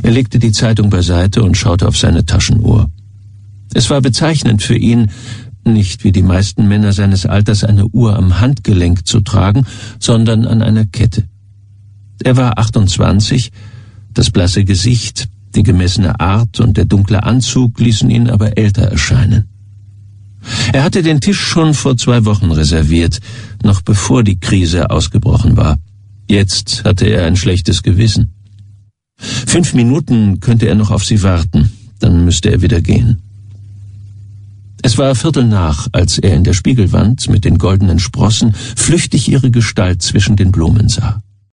Er legte die Zeitung beiseite und schaute auf seine Taschenuhr. Es war bezeichnend für ihn, nicht wie die meisten Männer seines Alters eine Uhr am Handgelenk zu tragen, sondern an einer Kette. Er war 28, das blasse Gesicht, die gemessene Art und der dunkle Anzug ließen ihn aber älter erscheinen. Er hatte den Tisch schon vor 2 Wochen reserviert, noch bevor die Krise ausgebrochen war. Jetzt hatte er ein schlechtes Gewissen. 5 Minuten könnte er noch auf sie warten, dann müsste er wieder gehen. Es war 7:15, als er in der Spiegelwand mit den goldenen Sprossen flüchtig ihre Gestalt zwischen den Blumen sah.